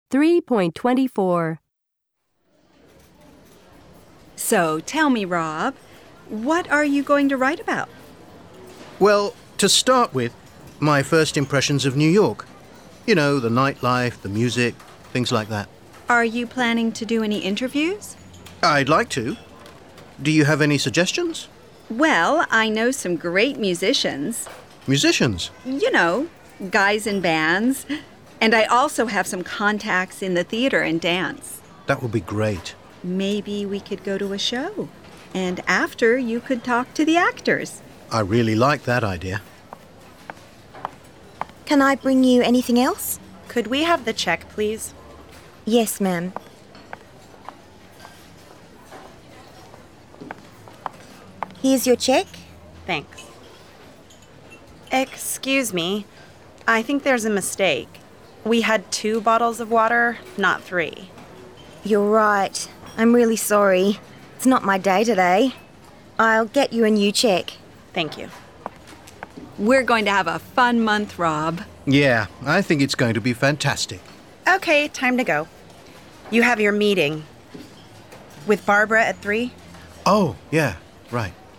3.24. So, tell me, Rob, what are you going to write about? Well, to start with, my first impressions of New York. You know, the nightlife, the music, things like that. Are you planning to do any interviews? I'd like to. Do you have any suggestions? Well, I know some great musicians. Musicians? You know, guys in bands. And I also have some contacts in the theater and dance. That would be great. Maybe we could go to a show. And after, you could talk to the actors. I really like that idea. Can I bring you anything else? Could we have the check, please? Yes, ma'am. Here's your check. Thanks. Excuse me. I think there's a mistake. We had 2 bottles of water, not 3. You're right. I'm really sorry. It's not my day today. I'll get you a new check. Thank you. We're going to have a fun month, Rob. Yeah, I think it's going to be fantastic. Okay, time to go. You have your meeting with Barbara at 3? Oh, yeah, right.